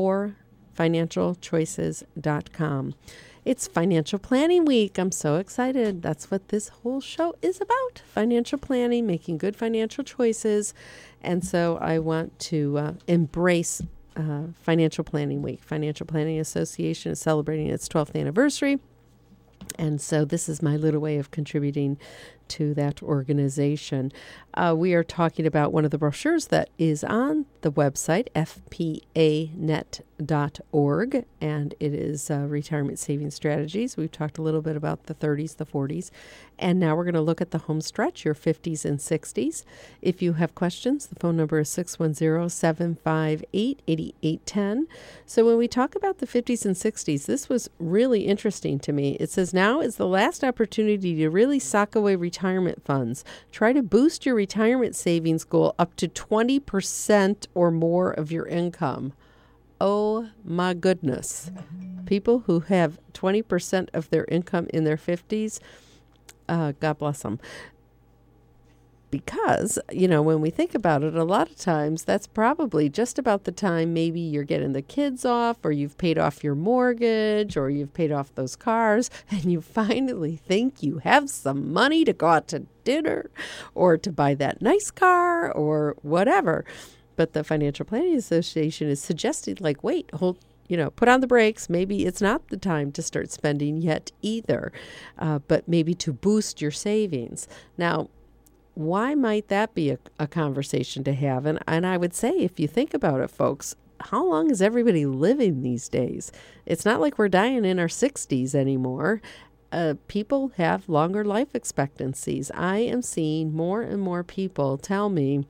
yourfinancialchoices.com. It's Financial Planning Week. I'm so excited. That's what this whole show is about. Financial planning, making good financial choices. And so I want to embrace Financial Planning Week. Financial Planning Association is celebrating its 12th anniversary. And so this is my little way of contributing to that organization. We are talking about one of the brochures that is on the website, fpanet.org, and it is Retirement Savings Strategies. We've talked a little bit about the 30s, the 40s, and now we're going to look at the home stretch, your 50s and 60s. If you have questions, the phone number is 610-758-8810. So when we talk about the 50s and 60s, this was really interesting to me. It says now is the last opportunity to really sock away retirement funds. Try to boost your retirement savings goal up to 20% or more of your income. Oh my goodness. People who have 20% of their income in their 50s, God bless them. Because, when we think about it, a lot of times that's probably just about the time maybe you're getting the kids off, or you've paid off your mortgage, or you've paid off those cars, and you finally think you have some money to go out to dinner or to buy that nice car or whatever. But the Financial Planning Association is suggesting, wait, hold, put on the brakes. Maybe it's not the time to start spending yet either, but maybe to boost your savings. Now, why might that be a conversation to have? And I would say, if you think about it, folks, how long is everybody living these days? It's not like we're dying in our 60s anymore. People have longer life expectancies. I am seeing more and more people tell me,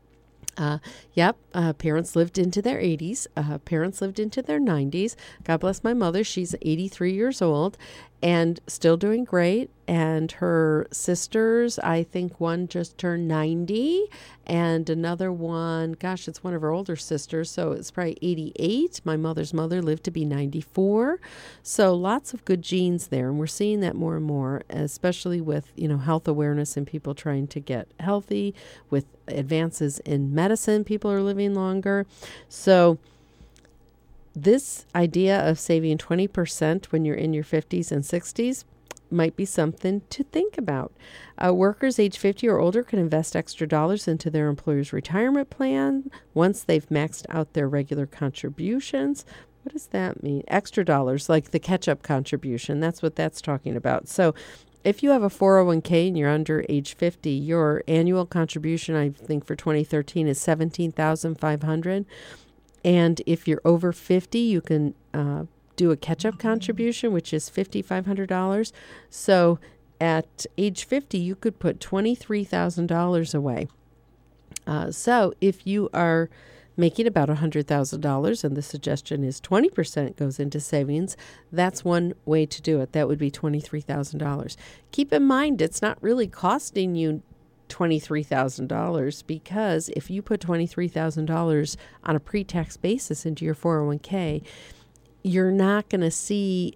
parents lived into their 80s. Parents lived into their 90s. God bless my mother. She's 83 years old and still doing great. And her sisters, I think one just turned 90 and another one, it's one of her older sisters. So it's probably 88. My mother's mother lived to be 94. So lots of good genes there. And we're seeing that more and more, especially with, health awareness and people trying to get healthy. With advances in medicine, people are living longer. So this idea of saving 20% when you're in your 50s and 60s, might be something to think about. Workers age 50 or older can invest extra dollars into their employer's retirement plan once they've maxed out their regular contributions. What does that mean? Extra dollars, like the catch-up contribution. That's what that's talking about. So if you have a 401k and you're under age 50, your annual contribution, I think for 2013, is $17,500. And if you're over 50, you can do a catch-up contribution, which is $5,500. So at age 50, you could put $23,000 away. So if you are making about $100,000, and the suggestion is 20% goes into savings, that's one way to do it. That would be $23,000. Keep in mind, it's not really costing you $23,000, because if you put $23,000 on a pre-tax basis into your 401k, you're not going to see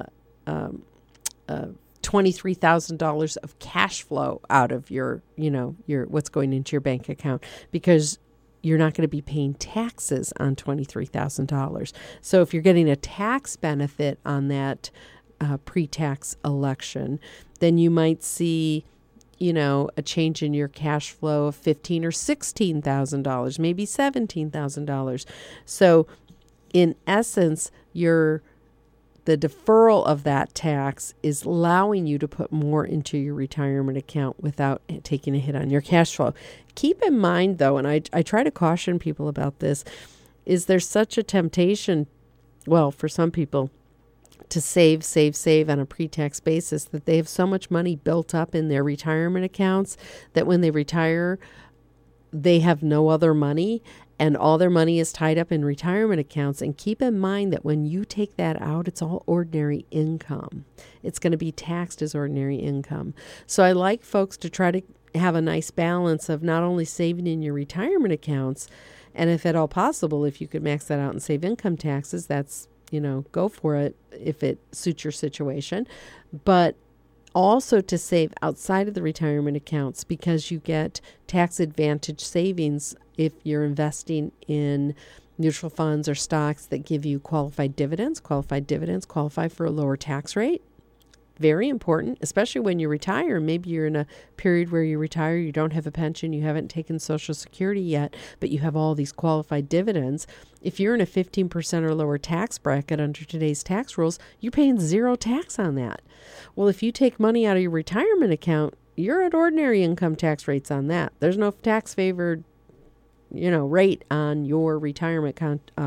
$23,000 of cash flow out of your what's going into your bank account, because you're not going to be paying taxes on $23,000. So if you're getting a tax benefit on that pre-tax election, then you might see, a change in your cash flow of $15,000 or $16,000, maybe $17,000. So in essence, the deferral of that tax is allowing you to put more into your retirement account without taking a hit on your cash flow. Keep in mind, though, and I try to caution people about this, is there's such a temptation, well, for some people, to save on a pre-tax basis that they have so much money built up in their retirement accounts that when they retire, they have no other money, and all their money is tied up in retirement accounts. And keep in mind that when you take that out, it's all ordinary income. It's going to be taxed as ordinary income. So I like folks to try to have a nice balance of not only saving in your retirement accounts, and if at all possible, if you could max that out and save income taxes, that's, go for it if it suits your situation, but also to save outside of the retirement accounts, because you get tax advantage savings if you're investing in mutual funds or stocks that give you qualified dividends. Qualified dividends qualify for a lower tax rate. Very important, especially when you retire. Maybe you're in a period where you retire, you don't have a pension, you haven't taken Social Security yet, but you have all these qualified dividends. If you're in a 15% or lower tax bracket under today's tax rules, you're paying zero tax on that. Well, if you take money out of your retirement account, you're at ordinary income tax rates on that. There's no tax favored, rate on your retirement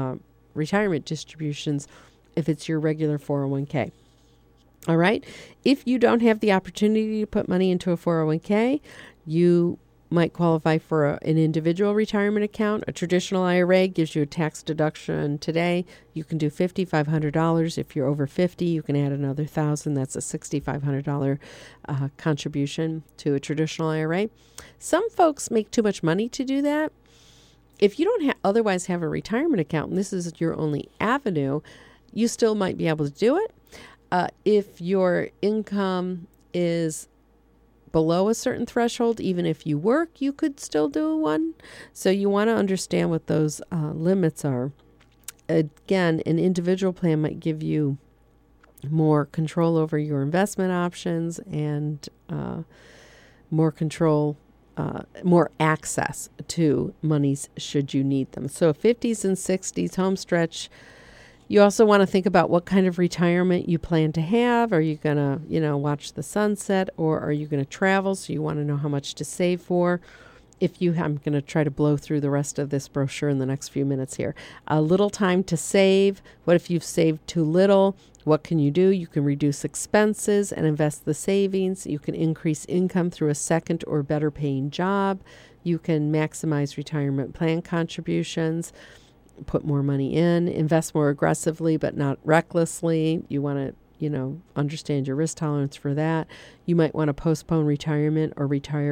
distributions if it's your regular 401k. All right. If you don't have the opportunity to put money into a 401k, you might qualify for an individual retirement account. A traditional IRA gives you a tax deduction today. You can do $5,500. If you're over 50, you can add another $1,000. That's a $6,500 contribution to a traditional IRA. Some folks make too much money to do that. If you don't otherwise have a retirement account, and this is your only avenue, you still might be able to do it. If your income is below a certain threshold, even if you work, you could still do one. So you want to understand what those limits are. Again, an individual plan might give you more control over your investment options and more control, more access to monies should you need them. So 50s and 60s, home stretch. You also want to think about what kind of retirement you plan to have. Are you going to, watch the sunset, or are you going to travel? So you want to know how much to save for. I'm going to try to blow through the rest of this brochure in the next few minutes here. A little time to save. What if you've saved too little? What can you do? You can reduce expenses and invest the savings. You can increase income through a second or better paying job. You can maximize retirement plan contributions. Put more money in, invest more aggressively, but not recklessly. You want to, understand your risk tolerance for that. You might want to postpone retirement or retire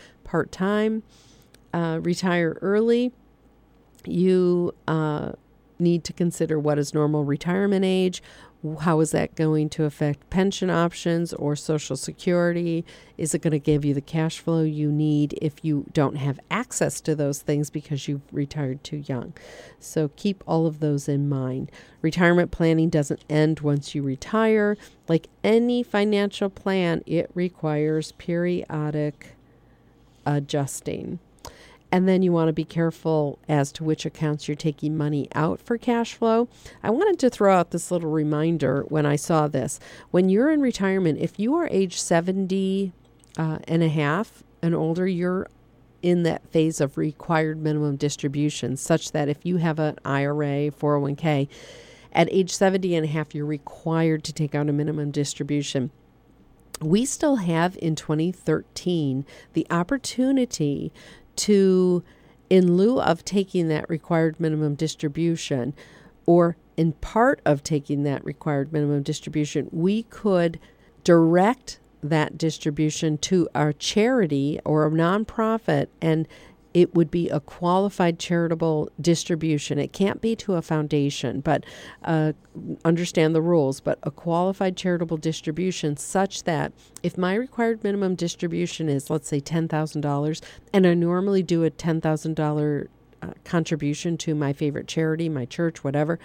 part-time, retire early. You need to consider what is normal retirement age. How is that going to affect pension options or Social Security? Is it going to give you the cash flow you need if you don't have access to those things because you've retired too young? So keep all of those in mind. Retirement planning doesn't end once you retire. Like any financial plan, it requires periodic adjusting. And then you want to be careful as to which accounts you're taking money out for cash flow. I wanted to throw out this little reminder when I saw this. When you're in retirement, if you are age 70 and a half and older, you're in that phase of required minimum distributions, such that if you have an IRA, 401k, at age 70 and a half, you're required to take out a minimum distribution. We still have in 2013 the opportunity to, in lieu of taking that required minimum distribution, or in part of taking that required minimum distribution, we could direct that distribution to our charity or a nonprofit, and it would be a qualified charitable distribution. It can't be to a foundation, but understand the rules, but a qualified charitable distribution such that if my required minimum distribution is, let's say, $10,000, and I normally do a $10,000 contribution to my favorite charity, my church, whatever,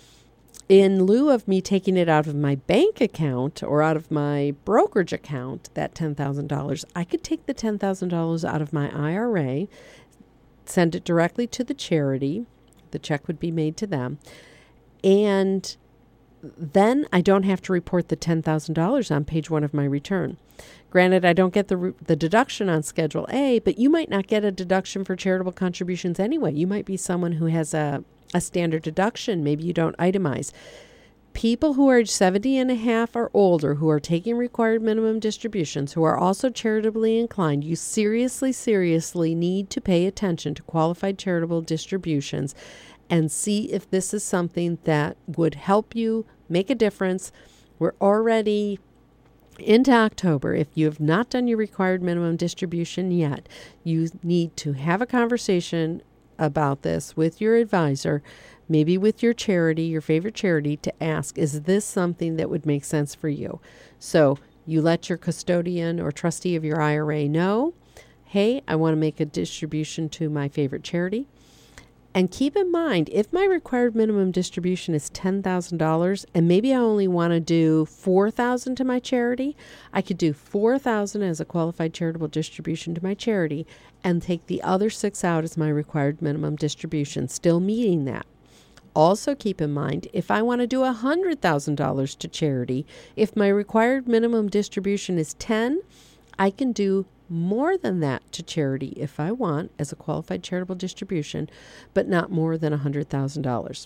in lieu of me taking it out of my bank account or out of my brokerage account, that $10,000, I could take the $10,000 out of my IRA, send it directly to the charity. The check would be made to them. And then I don't have to report the $10,000 on page 1 of my return. Granted, I don't get the deduction on Schedule A, but you might not get a deduction for charitable contributions anyway. You might be someone who has a standard deduction. Maybe you don't itemize. People who are age 70 and a half or older who are taking required minimum distributions, who are also charitably inclined, you seriously need to pay attention to qualified charitable distributions and see if this is something that would help you make a difference. We're already into October. If you have not done your required minimum distribution yet, you need to have a conversation about this with your advisor, maybe with your charity, your favorite charity, to ask, is this something that would make sense for you? So you let your custodian or trustee of your IRA know, hey, I want to make a distribution to my favorite charity. And keep in mind, if my required minimum distribution is $10,000 and maybe I only want to do $4,000 to my charity, I could do $4,000 as a qualified charitable distribution to my charity and take the other $6,000 out as my required minimum distribution, still meeting that. Also keep in mind, if I want to do $100,000 to charity, if my required minimum distribution is $10,000, I can do more than that to charity if I want as a qualified charitable distribution, but not more than $100,000.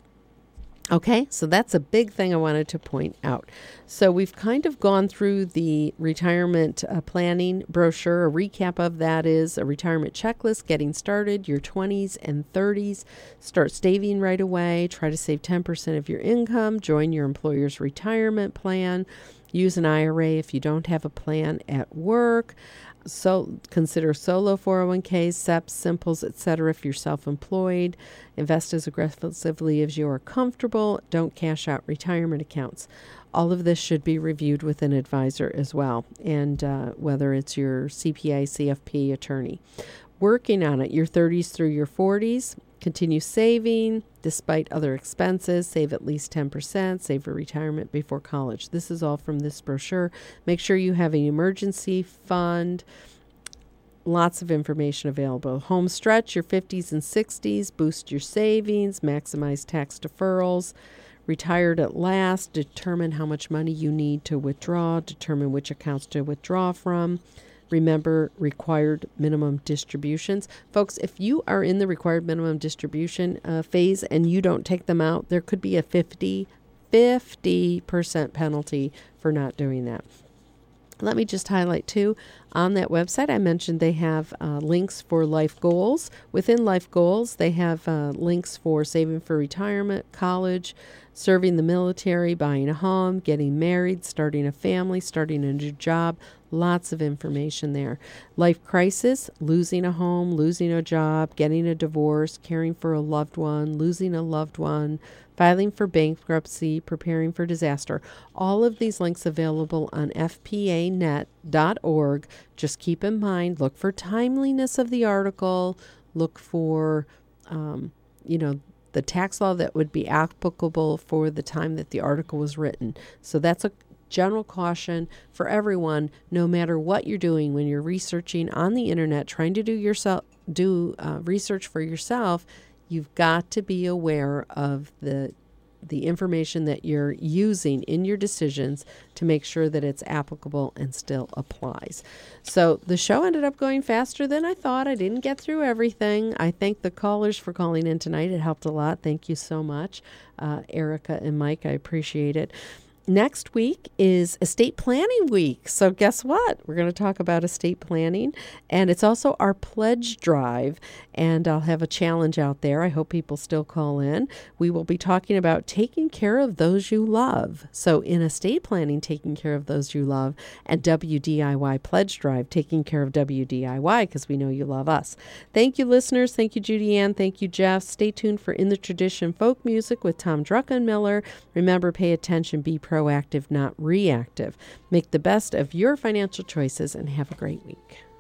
Okay, so that's a big thing I wanted to point out. So we've kind of gone through the retirement planning brochure. A recap of that is a retirement checklist, getting started, your 20s and 30s. Start saving right away. Try to save 10% of your income. Join your employer's retirement plan. Use an IRA if you don't have a plan at work. So consider solo 401ks, SEPs, Simples, etc. if you're self-employed. Invest as aggressively as you are comfortable. Don't cash out retirement accounts. All of this should be reviewed with an advisor as well, and whether it's your CPA, CFP, attorney. Working on it, your 30s through your 40s. Continue saving despite other expenses. Save at least 10%. Save for retirement before college. This is all from this brochure. Make sure you have an emergency fund. Lots of information available. Home stretch, your 50s and 60s. Boost your savings. Maximize tax deferrals. Retired at last. Determine how much money you need to withdraw. Determine which accounts to withdraw from. Remember required minimum distributions. Folks, if you are in the required minimum distribution phase and you don't take them out, there could be a 50% penalty for not doing that. Let me just highlight, too, on that website, I mentioned they have links for life goals. Within life goals, they have links for saving for retirement, college, serving the military, buying a home, getting married, starting a family, starting a new job. Lots of information there. Life crisis, losing a home, losing a job, getting a divorce, caring for a loved one, losing a loved one, filing for bankruptcy, preparing for disaster. All of these links available on fpanet.org. Just keep in mind, look for timeliness of the article, look for, the tax law that would be applicable for the time that the article was written. So that's a general caution for everyone, no matter what you're doing when you're researching on the internet, trying to do research for yourself. You've got to be aware of the information that you're using in your decisions to make sure that it's applicable and still applies. So the show ended up going faster than I thought. I didn't get through everything. I thank the callers for calling in tonight. It helped a lot. Thank you so much, Erica and Mike. I appreciate it. Next week is estate planning week. So guess what? We're going to talk about estate planning, and it's also our pledge drive, and I'll have a challenge out there. I hope people still call in. We will be talking about taking care of those you love. So in estate planning, taking care of those you love, and WDIY pledge drive, taking care of WDIY, because we know you love us. Thank you, listeners. Thank you, Judy Ann. Thank you, Jeff. Stay tuned for In the Tradition folk music with Tom Druckenmiller. Remember, pay attention, be proactive, not reactive. Make the best of your financial choices and have a great week.